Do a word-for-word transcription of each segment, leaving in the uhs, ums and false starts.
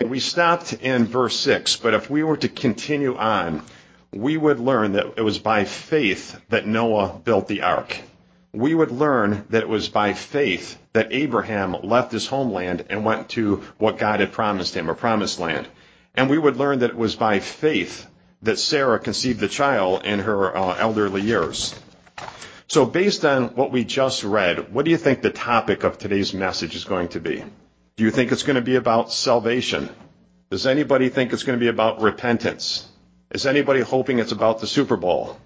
we stopped in verse six, but if we were to continue on, we would learn that it was by faith that Noah built the ark. We would learn that it was by faith that Abraham left his homeland and went to what God had promised him, a promised land. And we would learn that it was by faith that Sarah conceived the child in her uh, elderly years. So based on what we just read, what do you think the topic of today's message is going to be? Do you think it's going to be about salvation? Does anybody think it's going to be about repentance? Is anybody hoping it's about the Super Bowl?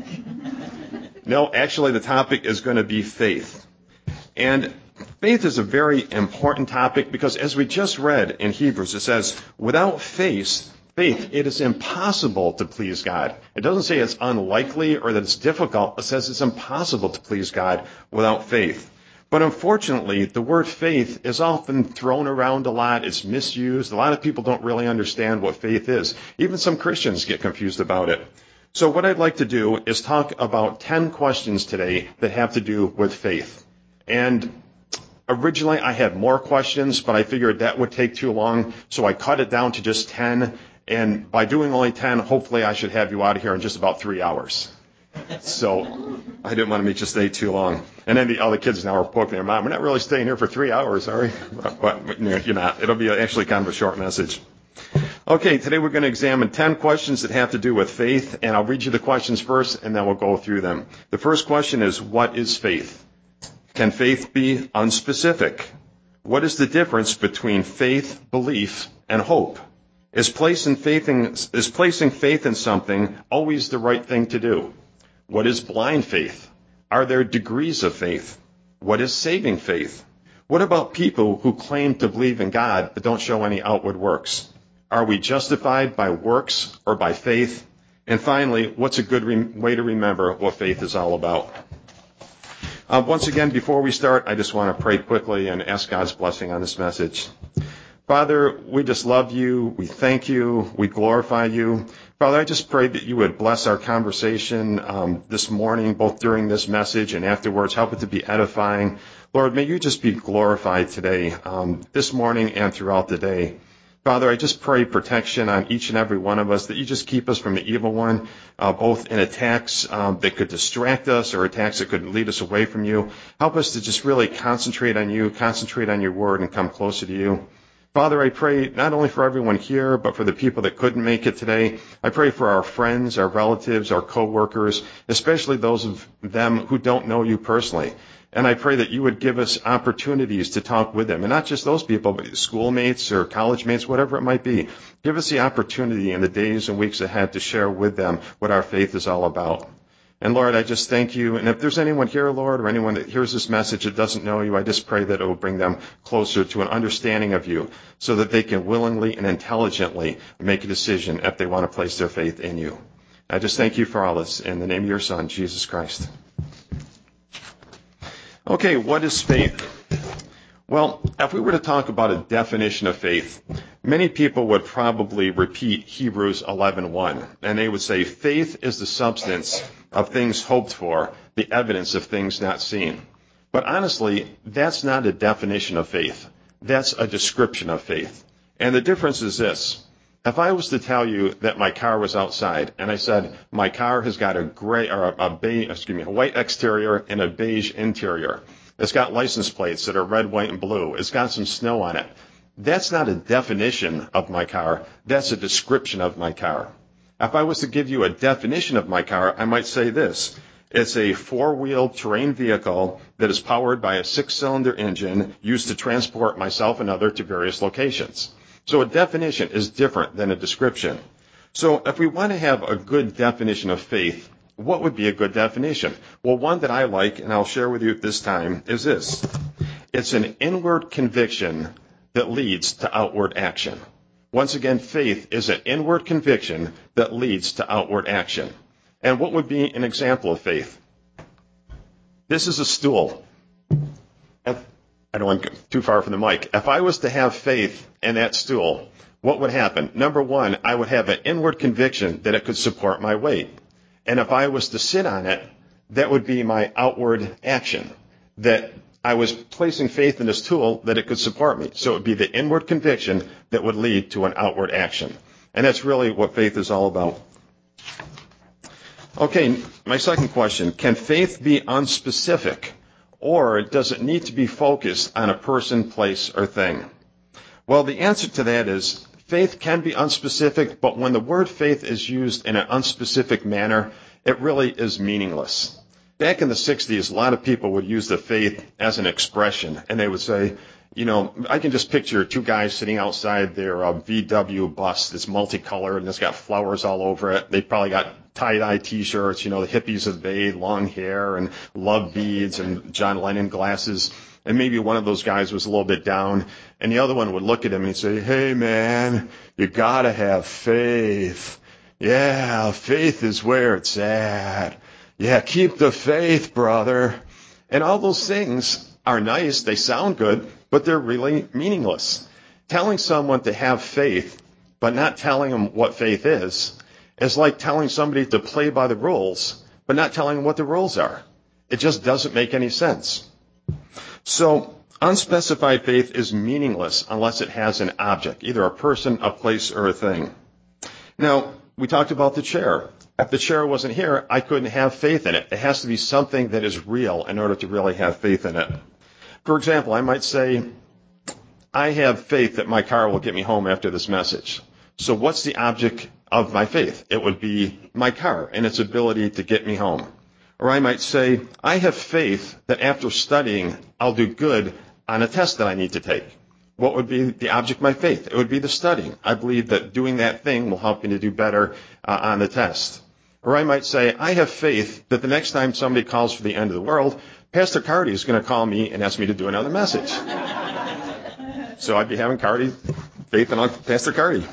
No, actually the topic is going to be faith. And faith is a very important topic because as we just read in Hebrews, it says, without faith, faith, it is impossible to please God. It doesn't say it's unlikely or that it's difficult. It says it's impossible to please God without faith. But unfortunately, the word faith is often thrown around a lot. It's misused. A lot of people don't really understand what faith is. Even some Christians get confused about it. So what I'd like to do is talk about ten questions today that have to do with faith. And originally I had more questions, but I figured that would take too long, so I cut it down to just ten. And by doing only ten, hopefully I should have you out of here in just about three hours. So I didn't want to make you stay too long. And then the other kids now are poking their mom, we're not really staying here for three hours, are we? But, but you're not. It'll be actually kind of a short message. Okay, today we're going to examine ten questions that have to do with faith, and I'll read you the questions first, and then we'll go through them. The first question is, what is faith? Can faith be unspecific? What is the difference between faith, belief, and hope? Is placing faith in, is placing faith in something always the right thing to do? What is blind faith? Are there degrees of faith? What is saving faith? What about people who claim to believe in God but don't show any outward works? Are we justified by works or by faith? And finally, what's a good re- way to remember what faith is all about? Uh, once again, before we start, I just want to pray quickly and ask God's blessing on this message. Father, we just love you. We thank you. We glorify you. Father, I just pray that you would bless our conversation um, this morning, both during this message and afterwards. Help it to be edifying. Lord, may you just be glorified today, um, this morning and throughout the day. Father, I just pray protection on each and every one of us, that you just keep us from the evil one, uh, both in attacks um, that could distract us or attacks that could lead us away from you. Help us to just really concentrate on you, concentrate on your word, and come closer to you. Father, I pray not only for everyone here, but for the people that couldn't make it today. I pray for our friends, our relatives, our co-workers, especially those of them who don't know you personally. And I pray that you would give us opportunities to talk with them. And not just those people, but schoolmates or college mates, whatever it might be. Give us the opportunity in the days and weeks ahead to share with them what our faith is all about. And Lord, I just thank you. And if there's anyone here, Lord, or anyone that hears this message that doesn't know you, I just pray that it will bring them closer to an understanding of you so that they can willingly and intelligently make a decision if they want to place their faith in you. I just thank you for all this in the name of your Son, Jesus Christ. Okay, what is faith? Well, if we were to talk about a definition of faith, many people would probably repeat Hebrews eleven one, and they would say faith is the substance of things hoped for, the evidence of things not seen. But honestly, that's not a definition of faith. That's a description of faith. And the difference is this. If I was to tell you that my car was outside, and I said my car has got a gray or a, a beige, excuse me, a white exterior and a beige interior. It's got license plates that are red, white, and blue. It's got some snow on it. That's not a definition of my car. That's a description of my car. If I was to give you a definition of my car, I might say this. It's a four-wheeled terrain vehicle that is powered by a six-cylinder engine used to transport myself and other to various locations. So a definition is different than a description. So if we want to have a good definition of faith, what would be a good definition? Well, one that I like, and I'll share with you at this time, is this. It's an inward conviction that leads to outward action. Once again, faith is an inward conviction that leads to outward action. And what would be an example of faith? This is a stool. If, I don't want to go too far from the mic. If I was to have faith in that stool, what would happen? Number one, I would have an inward conviction that it could support my weight. And if I was to sit on it, that would be my outward action. That I was placing faith in this tool that it could support me. So it would be the inward conviction that would lead to an outward action. And that's really what faith is all about. Okay, my second question. Can faith be unspecific, or does it need to be focused on a person, place, or thing? Well, the answer to that is faith can be unspecific, but when the word faith is used in an unspecific manner, it really is meaningless. Back in the sixties, a lot of people would use the faith as an expression, and they would say, you know, I can just picture two guys sitting outside their uh, V W bus that's multicolored and it's got flowers all over it. They probably got tie-dye T-shirts, you know, the hippies of the day, long hair and love beads and John Lennon glasses. And maybe one of those guys was a little bit down, and the other one would look at him and he'd say, hey, man, you gotta have faith. Yeah, faith is where it's at. Yeah, keep the faith, brother. And all those things are nice. They sound good, but they're really meaningless. Telling someone to have faith, but not telling them what faith is, is like telling somebody to play by the rules, but not telling them what the rules are. It just doesn't make any sense. So unspecified faith is meaningless unless it has an object, either a person, a place, or a thing. Now, we talked about the chair. If the chair wasn't here, I couldn't have faith in it. It has to be something that is real in order to really have faith in it. For example, I might say, I have faith that my car will get me home after this message. So what's the object of my faith? It would be my car and its ability to get me home. Or I might say, I have faith that after studying, I'll do good on a test that I need to take. What would be the object of my faith? It would be the studying. I believe that doing that thing will help me to do better uh, on the test. Or I might say, I have faith that the next time somebody calls for the end of the world, Pastor Carty is going to call me and ask me to do another message. So I'd be having Carty, faith in Pastor Carty.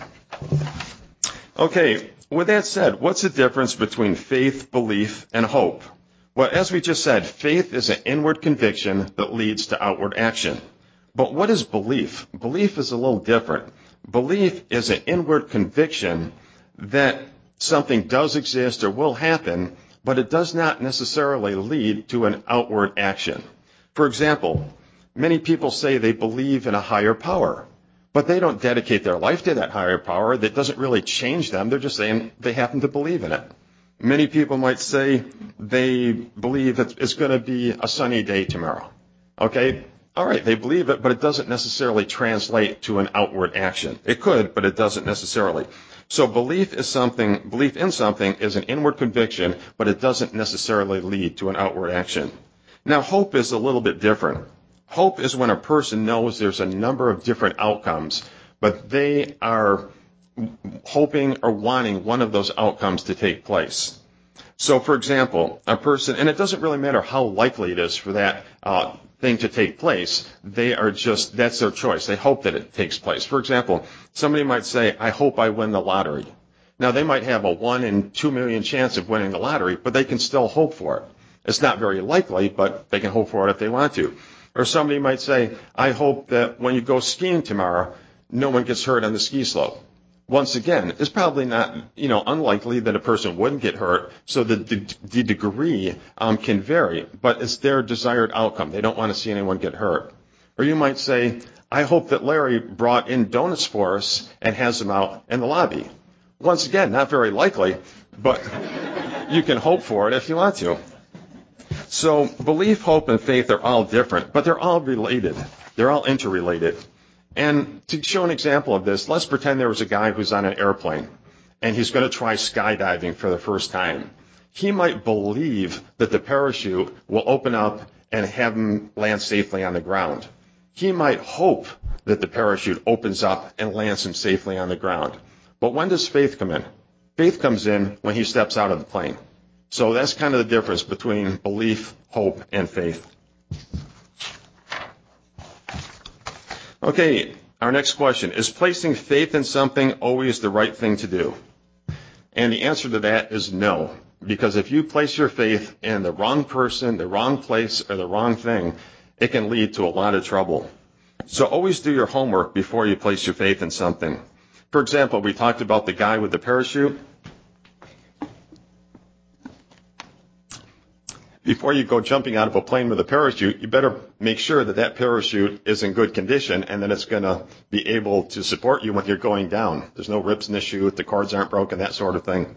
Okay, with that said, what's the difference between faith, belief, and hope? Well, as we just said, faith is an inward conviction that leads to outward action. But what is belief? Belief is a little different. Belief is an inward conviction that something does exist or will happen, but it does not necessarily lead to an outward action. For example, many people say they believe in a higher power, but they don't dedicate their life to that higher power. That doesn't really change them. They're just saying they happen to believe in it. Many people might say they believe that it's going to be a sunny day tomorrow. Okay? All right, they believe it, but it doesn't necessarily translate to an outward action. It could, but it doesn't necessarily. So belief is something, belief in something is an inward conviction, but it doesn't necessarily lead to an outward action. Now, hope is a little bit different. Hope is when a person knows there's a number of different outcomes, but they are hoping or wanting one of those outcomes to take place. So, for example, a person, and it doesn't really matter how likely it is for that uh, thing to take place, they are just, that's their choice. They hope that it takes place. For example, somebody might say, I hope I win the lottery. Now, they might have a one in two million chance of winning the lottery, but they can still hope for it. It's not very likely, but they can hope for it if they want to. Or somebody might say, I hope that when you go skiing tomorrow, no one gets hurt on the ski slope. Once again, it's probably not, you know, unlikely that a person wouldn't get hurt, so the, the, the degree um, can vary, but it's their desired outcome. They don't want to see anyone get hurt. Or you might say, I hope that Larry brought in donuts for us and has them out in the lobby. Once again, not very likely, but you can hope for it if you want to. So belief, hope, and faith are all different, but they're all related. They're all interrelated. And to show an example of this, let's pretend there was a guy who's on an airplane, and he's going to try skydiving for the first time. He might believe that the parachute will open up and have him land safely on the ground. He might hope that the parachute opens up and lands him safely on the ground. But when does faith come in? Faith comes in when he steps out of the plane. So that's kind of the difference between belief, hope, and faith. Okay, our next question. Is placing faith in something always the right thing to do? And the answer to that is no. Because if you place your faith in the wrong person, the wrong place, or the wrong thing, it can lead to a lot of trouble. So always do your homework before you place your faith in something. For example, we talked about the guy with the parachute. before you go jumping out of a plane with a parachute, you better make sure that that parachute is in good condition and that it's going to be able to support you when you're going down. There's no rips in the chute, the cords aren't broken, that sort of thing.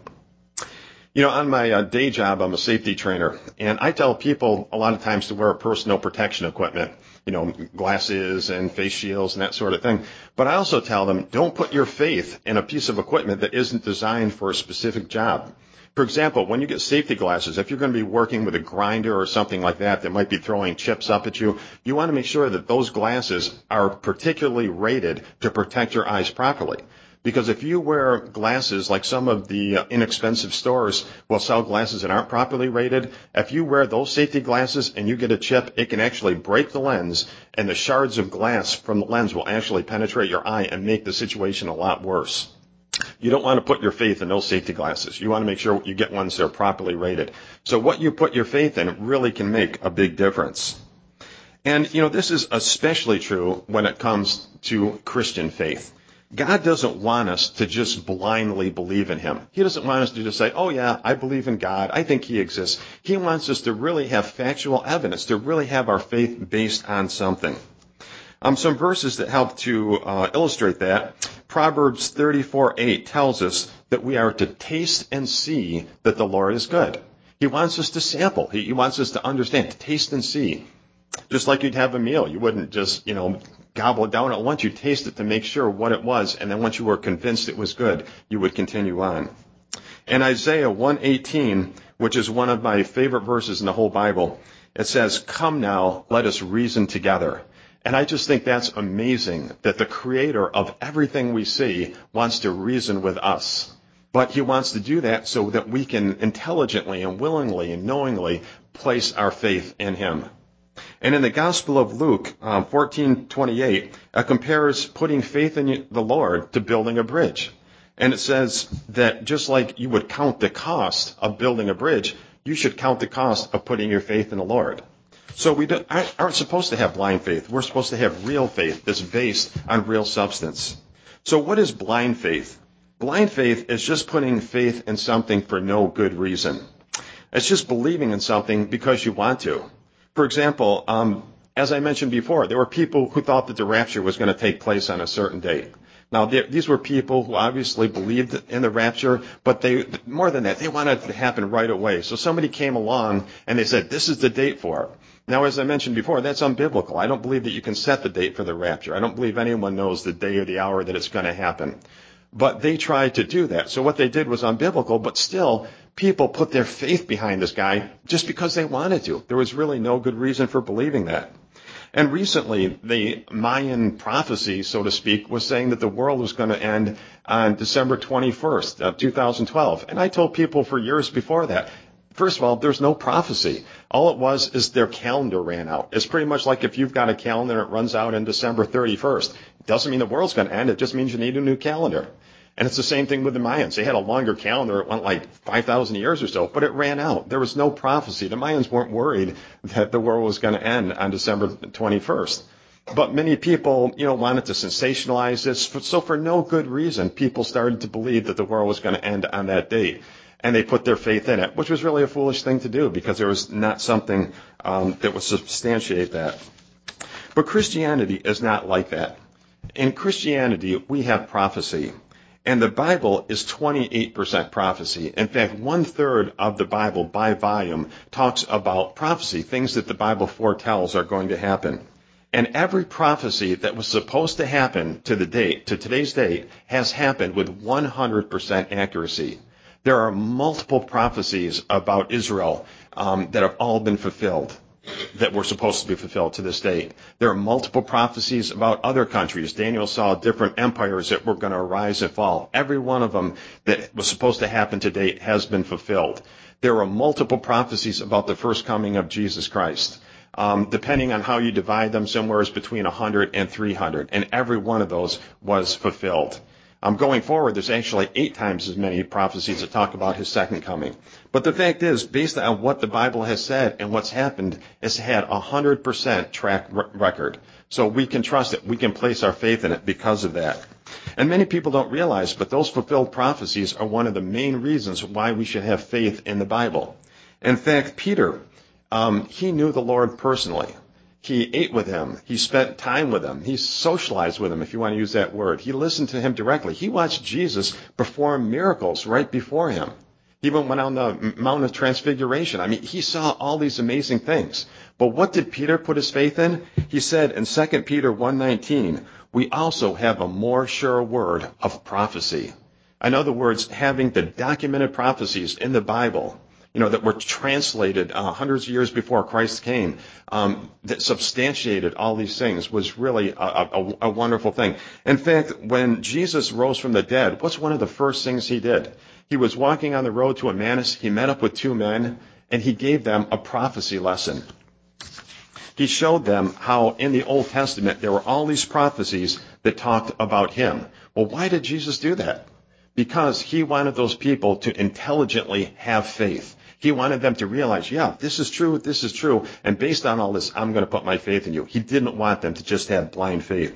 You know, on my uh, day job, I'm a safety trainer, and I tell people a lot of times to wear personal protection equipment, you know, glasses and face shields and that sort of thing. But I also tell them, don't put your faith in a piece of equipment that isn't designed for a specific job. For example, when you get safety glasses, if you're going to be working with a grinder or something like that that might be throwing chips up at you, you want to make sure that those glasses are particularly rated to protect your eyes properly. Because if you wear glasses like some of the uh, inexpensive stores will sell glasses that aren't properly rated, if you wear those safety glasses and you get a chip, it can actually break the lens, and the shards of glass from the lens will actually penetrate your eye and make the situation a lot worse. You don't want to put your faith in those safety glasses. You want to make sure you get ones that are properly rated. So what you put your faith in really can make a big difference. And, you know, this is especially true when it comes to Christian faith. God doesn't want us to just blindly believe in him. He doesn't want us to just say, oh yeah, I believe in God. I think he exists. He wants us to really have factual evidence, to really have our faith based on something. Um, some verses that help to uh, illustrate that. Proverbs thirty-four eight tells us that we are to taste and see that the Lord is good. He wants us to sample. He, he wants us to understand, to taste and see. Just like you'd have a meal. You wouldn't just, you know, gobble it down at once. You'd taste it to make sure what it was. And then once you were convinced it was good, you would continue on. And Isaiah one eighteen, which is one of my favorite verses in the whole Bible, it says, come now, let us reason together. And I just think that's amazing that the creator of everything we see wants to reason with us. But he wants to do that so that we can intelligently and willingly and knowingly place our faith in him. And in the Gospel of Luke, um, fourteen twenty-eight, it compares putting faith in the Lord to building a bridge. And it says that just like you would count the cost of building a bridge, you should count the cost of putting your faith in the Lord. So we don't, aren't supposed to have blind faith. We're supposed to have real faith that's based on real substance. So what is blind faith? Blind faith is just putting faith in something for no good reason. It's just believing in something because you want to. For example, um, as I mentioned before, there were people who thought that the rapture was going to take place on a certain date. Now, these were people who obviously believed in the rapture, but they, more than that, they wanted it to happen right away. So somebody came along and they said, this is the date for it. Now, as I mentioned before, that's unbiblical. I don't believe that you can set the date for the rapture. I don't believe anyone knows the day or the hour that it's going to happen. But they tried to do that. So what they did was unbiblical, but still, people put their faith behind this guy just because they wanted to. There was really no good reason for believing that. And recently, the Mayan prophecy, so to speak, was saying that the world was going to end on December twenty-first of two thousand twelve. And I told people for years before that, first of all, there's no prophecy. All it was is their calendar ran out. It's pretty much like if you've got a calendar and it runs out on December thirty-first. It doesn't mean the world's going to end. It just means you need a new calendar. And it's the same thing with the Mayans. They had a longer calendar. It went like five thousand years or so, but it ran out. There was no prophecy. The Mayans weren't worried that the world was going to end on December twenty-first. But many people, you know, wanted to sensationalize this. So for no good reason, people started to believe that the world was going to end on that date. And they put their faith in it, which was really a foolish thing to do because there was not something um, that would substantiate that. But Christianity is not like that. In Christianity, we have prophecy. And the Bible is twenty-eight percent prophecy. In fact, one-third of the Bible by volume talks about prophecy, things that the Bible foretells are going to happen. And every prophecy that was supposed to happen to the date, to today's date, has happened with one hundred percent accuracy. There are multiple prophecies about Israel um, that have all been fulfilled, that were supposed to be fulfilled to this date. There are multiple prophecies about other countries. Daniel saw different empires that were going to arise and fall. Every one of them that was supposed to happen to date has been fulfilled. There are multiple prophecies about the first coming of Jesus Christ. Um, depending on how you divide them, somewhere is between one hundred and three hundred. And every one of those was fulfilled. Um, going forward, there's actually eight times as many prophecies that talk about his second coming. But the fact is, based on what the Bible has said and what's happened, it's had a one hundred percent track record. So we can trust it. We can place our faith in it because of that. And many people don't realize, but those fulfilled prophecies are one of the main reasons why we should have faith in the Bible. In fact, Peter Um, he knew the Lord personally. He ate with him. He spent time with him. He socialized with him, if you want to use that word. He listened to him directly. He watched Jesus perform miracles right before him. He even went on the Mount of Transfiguration. I mean, he saw all these amazing things. But what did Peter put his faith in? He said in Second Peter one nineteen, we also have a more sure word of prophecy. In other words, having the documented prophecies in the Bible, you know, that were translated uh, hundreds of years before Christ came, um, that substantiated all these things was really a, a, a wonderful thing. In fact, when Jesus rose from the dead, what's one of the first things he did? He was walking on the road to Emmaus. He met up with two men, and he gave them a prophecy lesson. He showed them how in the Old Testament there were all these prophecies that talked about him. Well, why did Jesus do that? Because he wanted those people to intelligently have faith. He wanted them to realize, yeah, this is true, this is true, and based on all this, I'm going to put my faith in you. He didn't want them to just have blind faith.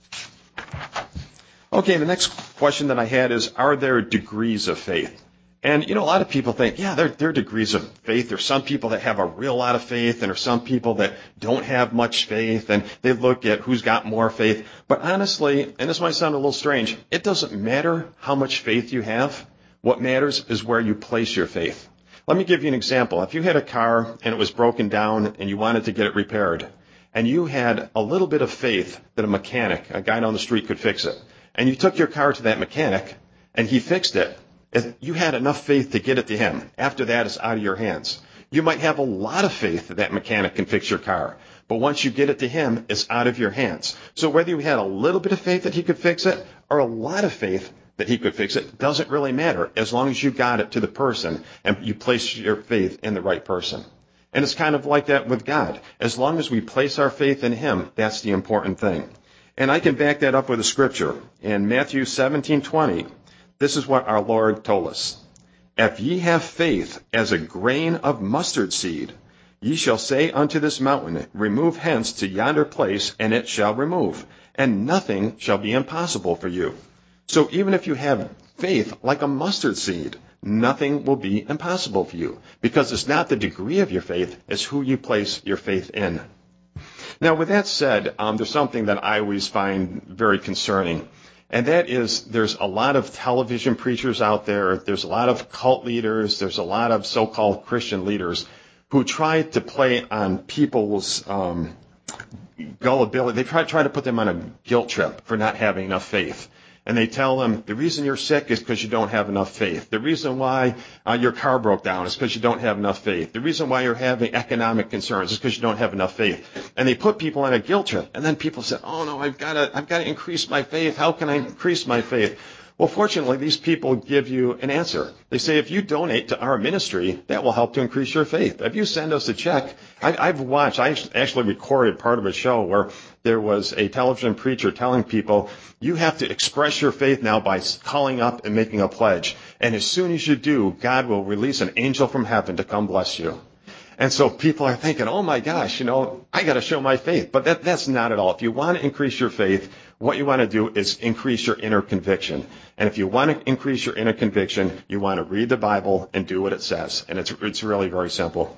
Okay, the next question that I had is, are there degrees of faith? And, you know, a lot of people think, yeah, there, there are degrees of faith. There's some people that have a real lot of faith, and there's some people that don't have much faith, and they look at who's got more faith. But honestly, and this might sound a little strange, it doesn't matter how much faith you have. What matters is where you place your faith. Let me give you an example. If you had a car and it was broken down and you wanted to get it repaired, and you had a little bit of faith that a mechanic, a guy down the street, could fix it, and you took your car to that mechanic and he fixed it, if you had enough faith to get it to him. After that, it's out of your hands. You might have a lot of faith that that mechanic can fix your car, but once you get it to him, it's out of your hands. So whether you had a little bit of faith that he could fix it or a lot of faith that he could fix it doesn't really matter as long as you got it to the person and you place your faith in the right person. And it's kind of like that with God. As long as we place our faith in him, that's the important thing. And I can back that up with a scripture. In Matthew seventeen twenty, this is what our Lord told us. If ye have faith as a grain of mustard seed, ye shall say unto this mountain, remove hence to yonder place, and it shall remove, and nothing shall be impossible for you. So even if you have faith like a mustard seed, nothing will be impossible for you, because it's not the degree of your faith, it's who you place your faith in. Now, with that said, um, there's something that I always find very concerning. And that is, there's a lot of television preachers out there, there's a lot of cult leaders, there's a lot of so-called Christian leaders who try to play on people's um, gullibility. They try, try to put them on a guilt trip for not having enough faith. And they tell them, the reason you're sick is because you don't have enough faith. The reason why uh, your car broke down is because you don't have enough faith. The reason why you're having economic concerns is because you don't have enough faith. And they put people on a guilt trip. And then people say, oh no, I've got to, I've got to increase my faith. How can I increase my faith? Well, fortunately, these people give you an answer. They say, if you donate to our ministry, that will help to increase your faith. If you send us a check, I, I've watched, I actually recorded part of a show where there was a television preacher telling people, you have to express your faith now by calling up and making a pledge. And as soon as you do, God will release an angel from heaven to come bless you. And so people are thinking, oh my gosh, you know, I got to show my faith. But that, that's not at all. If you want to increase your faith, what you want to do is increase your inner conviction. And if you want to increase your inner conviction, you want to read the Bible and do what it says. And it's, it's really very simple.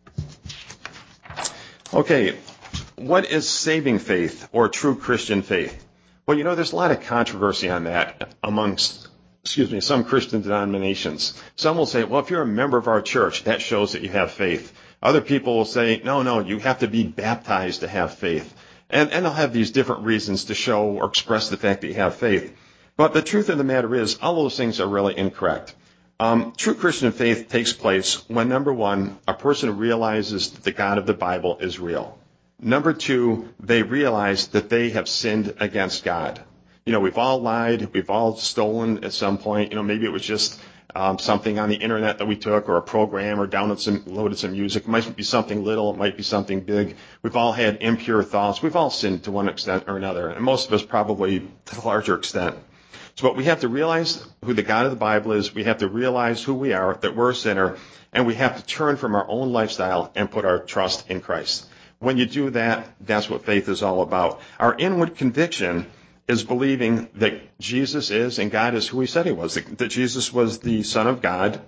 Okay, what is saving faith or true Christian faith? Well, you know, there's a lot of controversy on that amongst, excuse me, some Christian denominations. Some will say, well, if you're a member of our church, that shows that you have faith. Other people will say, no, no, you have to be baptized to have faith. And, and they'll have these different reasons to show or express the fact that you have faith. But the truth of the matter is, all those things are really incorrect. Um, true Christian faith takes place when, number one, a person realizes that the God of the Bible is real. Number two, they realize that they have sinned against God. You know, we've all lied. We've all stolen at some point. You know, maybe it was just um, something on the internet that we took, or a program, or downloaded some, loaded some music. It might be something little. It might be something big. We've all had impure thoughts. We've all sinned to one extent or another, and most of us probably to a larger extent. So but we have to realize who the God of the Bible is. We have to realize who we are, that we're a sinner, and we have to turn from our own lifestyle and put our trust in Christ. When you do that, that's what faith is all about. Our inward conviction is believing that Jesus is and God is who he said he was, that Jesus was the Son of God.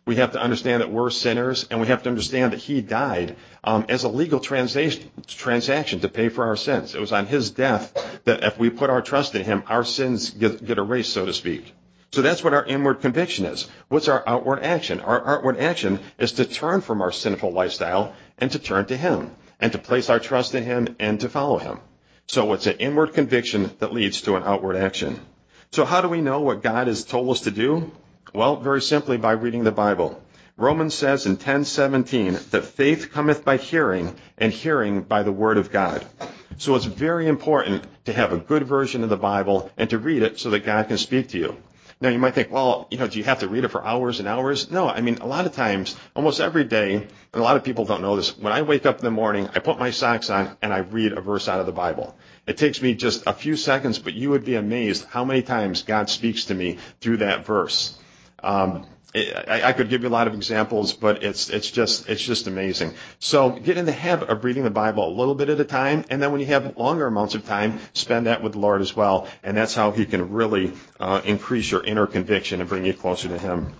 We have to understand that we're sinners, and we have to understand that he died um, as a legal transaction, transaction to pay for our sins. It was on his death that if we put our trust in him, our sins get, get erased, so to speak. So that's what our inward conviction is. What's our outward action? Our outward action is to turn from our sinful lifestyle and to turn to him, and to place our trust in him and to follow him. So it's an inward conviction that leads to an outward action. So how do we know what God has told us to do? Well, very simply by reading the Bible. Romans says in ten seventeen that faith cometh by hearing, and hearing by the word of God. So it's very important to have a good version of the Bible and to read it so that God can speak to you. Now, you might think, well, you know, do you have to read it for hours and hours? No, I mean, a lot of times, almost every day, and a lot of people don't know this, when I wake up in the morning, I put my socks on and I read a verse out of the Bible. It takes me just a few seconds, but you would be amazed how many times God speaks to me through that verse. Um, I, I could give you a lot of examples, but it's it's just it's just amazing. So get in the habit of reading the Bible a little bit at a time, and then when you have longer amounts of time, spend that with the Lord as well, and that's how he can really uh, increase your inner conviction and bring you closer to him.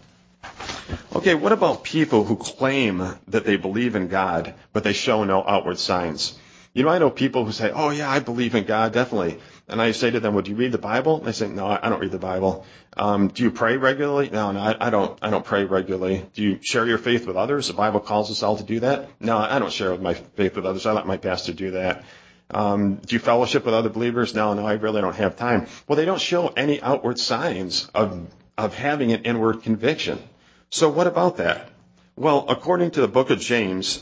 Okay, what about people who claim that they believe in God, but they show no outward signs? You know, I know people who say, oh, yeah, I believe in God, definitely. And I say to them, well, do you read the Bible? And they say, no, I don't read the Bible. Um, do you pray regularly? No, no, I, I don't I don't pray regularly. Do you share your faith with others? The Bible calls us all to do that. No, I don't share my faith with others. I let my pastor do that. Um, do you fellowship with other believers? No, no, I really don't have time. Well, they don't show any outward signs of of having an inward conviction. So what about that? Well, according to the book of James,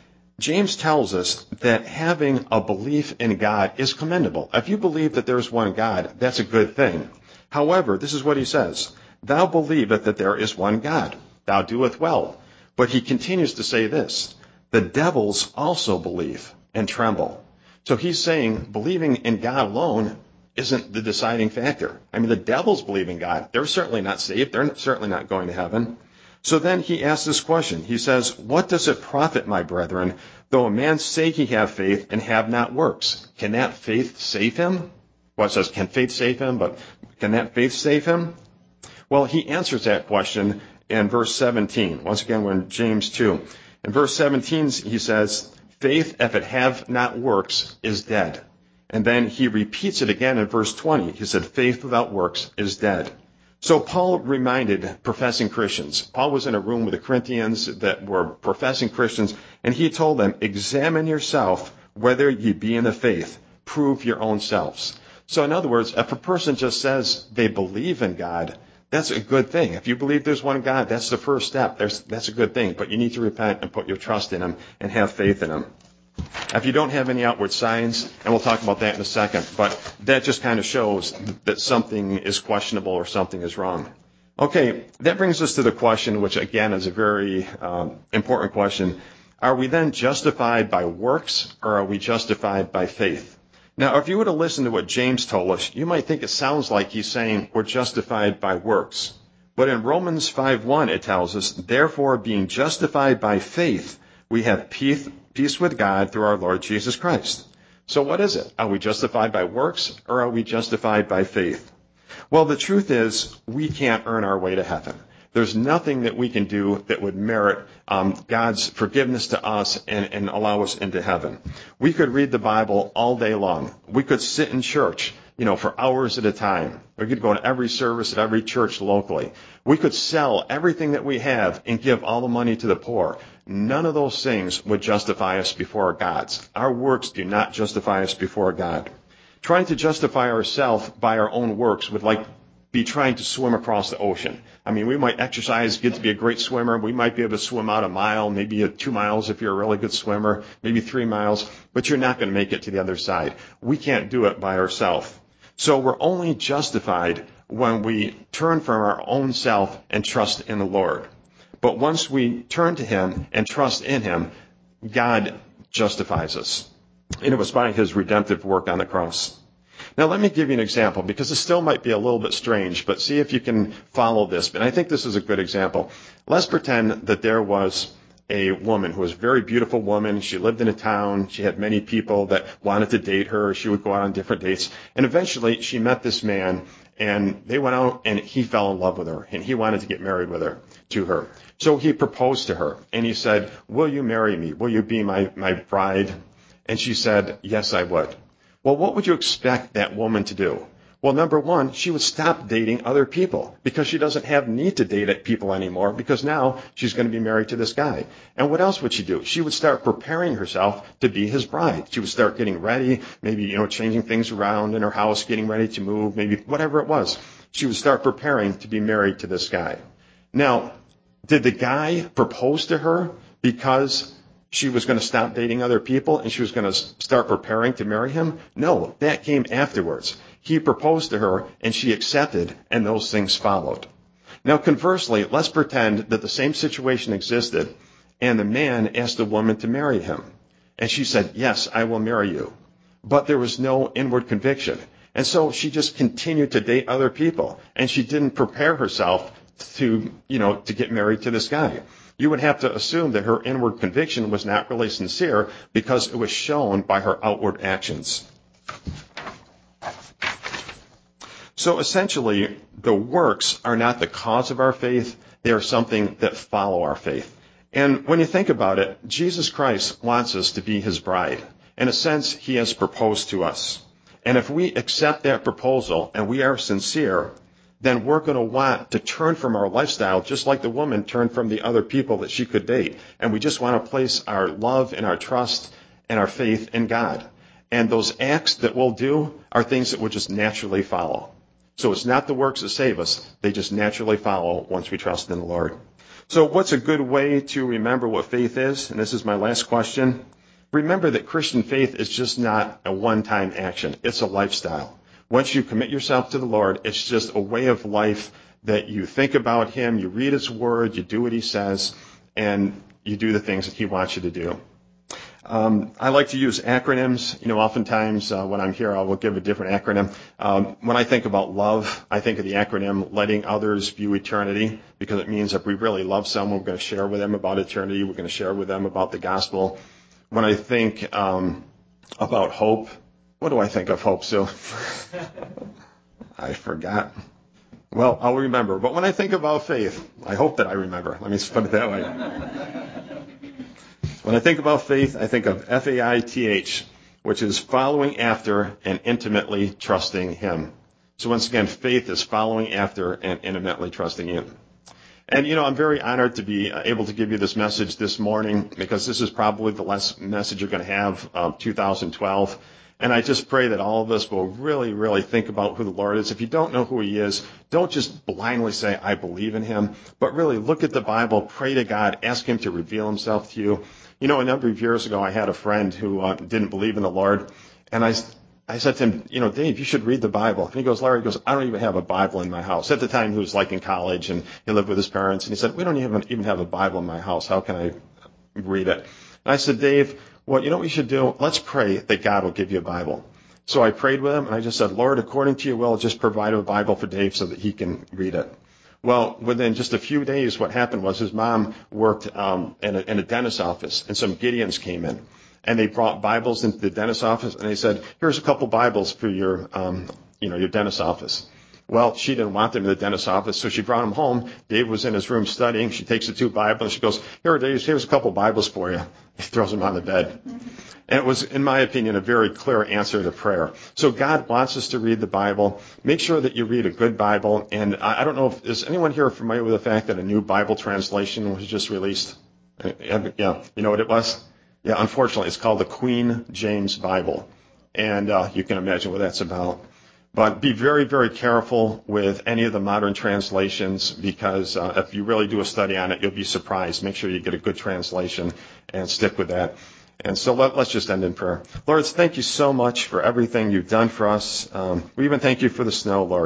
James tells us that having a belief in God is commendable. If you believe that there is one God, that's a good thing. However, this is what he says. Thou believest that there is one God. Thou doest well. But he continues to say this. The devils also believe and tremble. So he's saying believing in God alone isn't the deciding factor. I mean, the devils believe in God. They're certainly not saved. They're certainly not going to heaven. So then he asks this question. He says, what does it profit, my brethren, though a man say he have faith and have not works? Can that faith save him? Well, it says, can faith save him? But can that faith save him? Well, he answers that question in verse seventeen. Once again, we're in James two. In verse seventeen, he says, faith, if it have not works, is dead. And then he repeats it again in verse twenty. He said, faith without works is dead. So Paul reminded professing Christians. Paul was in a room with the Corinthians that were professing Christians, and he told them, examine yourself whether ye be in the faith. Prove your own selves. So in other words, if a person just says they believe in God, that's a good thing. If you believe there's one God, that's the first step. There's, that's a good thing. But you need to repent and put your trust in him and have faith in him. If you don't have any outward signs, and we'll talk about that in a second, but that just kind of shows that something is questionable or something is wrong. Okay, that brings us to the question, which again is a very um, important question. Are we then justified by works, or are we justified by faith? Now, if you were to listen to what James told us, you might think it sounds like he's saying we're justified by works. But in Romans five one, it tells us, therefore, being justified by faith, we have peace, peace with God through our Lord Jesus Christ. So what is it? Are we justified by works, or are we justified by faith? Well, the truth is, we can't earn our way to heaven. There's nothing that we can do that would merit um, God's forgiveness to us and, and allow us into heaven. We could read the Bible all day long. We could sit in church, you know, for hours at a time. We could go to every service at every church locally. We could sell everything that we have and give all the money to the poor. None of those things would justify us before God's. Our works do not justify us before God. Trying to justify ourselves by our own works would like be trying to swim across the ocean. I mean, we might exercise, get to be a great swimmer. We might be able to swim out a mile, maybe two miles if you're a really good swimmer, maybe three miles, but you're not going to make it to the other side. We can't do it by ourselves. So we're only justified when we turn from our own self and trust in the Lord. But once we turn to him and trust in him, God justifies us. And it was by his redemptive work on the cross. Now, let me give you an example, because it still might be a little bit strange, but see if you can follow this. And I think this is a good example. Let's pretend that there was a woman who was a very beautiful woman. She lived in a town. She had many people that wanted to date her. She would go out on different dates. And eventually she met this man, and they went out, and he fell in love with her, and he wanted to get married with her, to her. So he proposed to her, and he said, will you marry me? Will you be my, my bride? And she said, yes, I would. Well, what would you expect that woman to do? Well, number one, she would stop dating other people because she doesn't have need to date people anymore because now she's going to be married to this guy. And what else would she do? She would start preparing herself to be his bride. She would start getting ready, maybe, you know, changing things around in her house, getting ready to move, maybe whatever it was. She would start preparing to be married to this guy. Now, did the guy propose to her because she was going to stop dating other people and she was going to start preparing to marry him? No, that came afterwards. He proposed to her and she accepted, and those things followed. Now, conversely, let's pretend that the same situation existed and the man asked the woman to marry him. And she said, yes, I will marry you. But there was no inward conviction. And so she just continued to date other people, and she didn't prepare herself to, you know, to get married to this guy. You would have to assume that her inward conviction was not really sincere because it was shown by her outward actions. So essentially, the works are not the cause of our faith. They are something that follow our faith. And when you think about it, Jesus Christ wants us to be his bride. In a sense, he has proposed to us. And if we accept that proposal and we are sincere, then we're going to want to turn from our lifestyle just like the woman turned from the other people that she could date. And we just want to place our love and our trust and our faith in God. And those acts that we'll do are things that will just naturally follow. So it's not the works that save us. They just naturally follow once we trust in the Lord. So what's a good way to remember what faith is? And this is my last question. Remember that Christian faith is just not a one-time action. It's a lifestyle. Once you commit yourself to the Lord, it's just a way of life that you think about him, you read his word, you do what he says, and you do the things that he wants you to do. Um, I like to use acronyms. You know, oftentimes uh, when I'm here, I will give a different acronym. Um, when I think about love, I think of the acronym letting others view eternity, because it means if we really love someone, we're going to share with them about eternity. We're going to share with them about the gospel. When I think um, about hope, what do I think of hope, Sue? I forgot. Well, I'll remember. But when I think about faith, I hope that I remember. Let me put it that way. When I think about faith, I think of F A I T H, which is following after and intimately trusting him. So once again, faith is following after and intimately trusting him. And, you know, I'm very honored to be able to give you this message this morning, because this is probably the last message you're going to have of two thousand twelve. And I just pray that all of us will really, really think about who the Lord is. If you don't know who he is, don't just blindly say, I believe in him, but really look at the Bible, pray to God, ask him to reveal himself to you. You know, a number of years ago, I had a friend who uh, didn't believe in the Lord, and I, I said to him, you know, Dave, you should read the Bible. And he goes, Larry, he goes, I don't even have a Bible in my house. At the time, he was like in college, and he lived with his parents, and he said, we don't even, even have a Bible in my house. How can I read it? And I said, Dave, well, you know what we should do? Let's pray that God will give you a Bible. So I prayed with him, and I just said, Lord, according to your will, just provide a Bible for Dave so that he can read it. Well, within just a few days, what happened was his mom worked um, in, a, in a dentist's office, and some Gideons came in. And they brought Bibles into the dentist's office, and they said, here's a couple Bibles for your, um, you know, your dentist's office. Well, she didn't want them in the dentist's office, so she brought them home. Dave was in his room studying. She takes the two Bibles, and she goes, here, Dave, here's a couple Bibles for you. He throws them on the bed. And it was, in my opinion, a very clear answer to prayer. So God wants us to read the Bible. Make sure that you read a good Bible. And I, I don't know if, is anyone here familiar with the fact that a new Bible translation was just released? Yeah, you know what it was? Yeah, unfortunately, it's called the Queen James Bible. And uh, you can imagine what that's about. But be very, very careful with any of the modern translations, because uh, if you really do a study on it, you'll be surprised. Make sure you get a good translation and stick with that. And so let, let's just end in prayer. Lord, thank you so much for everything you've done for us. Um, we even thank you for the snow, Lord.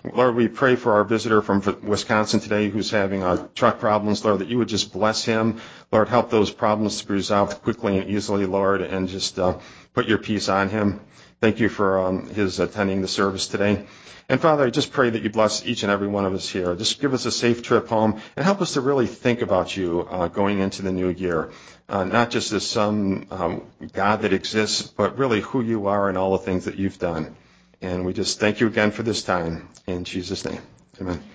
Lord, we pray for our visitor from Wisconsin today who's having uh, truck problems, Lord, that you would just bless him. Lord, help those problems to be resolved quickly and easily, Lord, and just uh, put your peace on him. Thank you for um, his attending the service today. And Father, I just pray that you bless each and every one of us here. Just give us a safe trip home and help us to really think about you uh, going into the new year. Uh, not just as some um, God that exists, but really who you are and all the things that you've done. And we just thank you again for this time. In Jesus' name, amen.